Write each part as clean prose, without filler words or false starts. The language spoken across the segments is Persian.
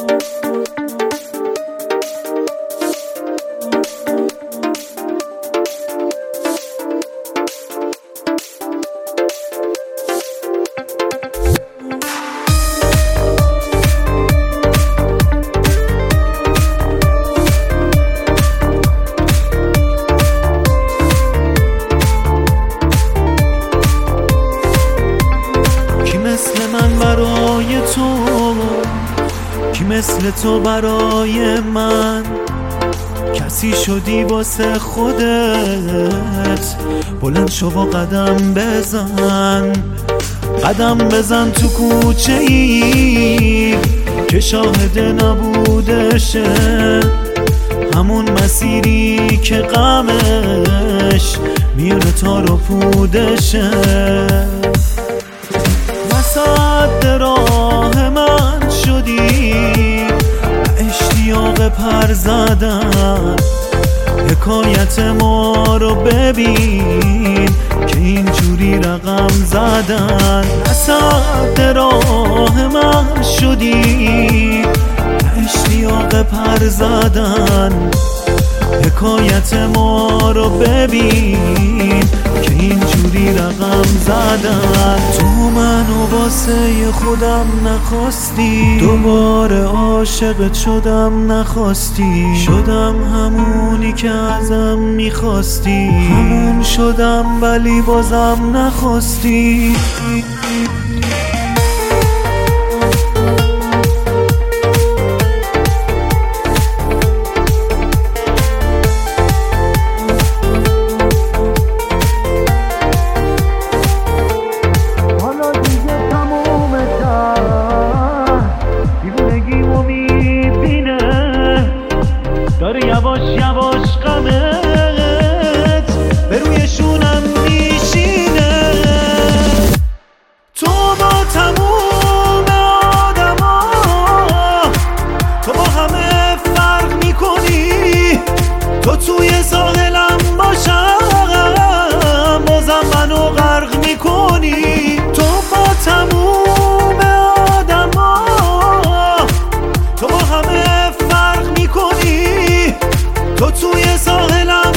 برای تو، کی مثل تو برای من؟ کسی شدی واسه خودت، بلند شو و قدم بزن، قدم بزن تو کوچه ای که شاهد نبودشه، همون مسیری که غمش میره تا رو پودشه. وسط راه من شدی، اشتیاق پر زدن، حکایت ما رو ببین که اینجوری رقم زدن. وسط راه من شدی، اشتیاق پر زدن، حکایت ما رو ببین که اینجوری رقم زدن. تو منو واسه خودم نخواستی، دوباره عاشقت شدم نخواستی، شدم همونی که ازم میخواستی، همون شدم ولی بازم نخواستی. یواش یواش غمت به روی شونم میشینه. تو با تموم آدما، تو با همه فرق میکنی، تو توی ساحلم باشم بازم منو غرق میکنی. تو با تموم آدما، تو با همه فرق میکنی، تو توی ساحلم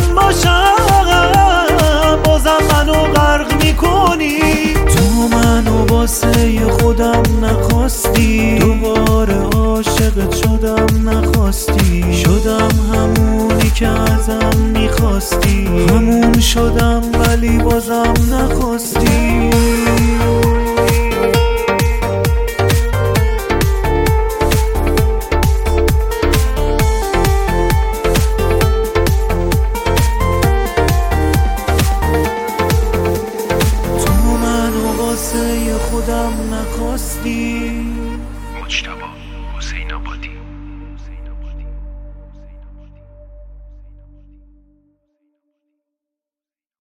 باشم بازم منو غرق میکنی. تو منو واسه خودم نخواستی، دوباره عاشقت شدم نخواستی، شدم همونی که ازم میخواستی، همون شدم ولی بازم نخواستی. خودم نخواستی. مجتبی حسین آبادی.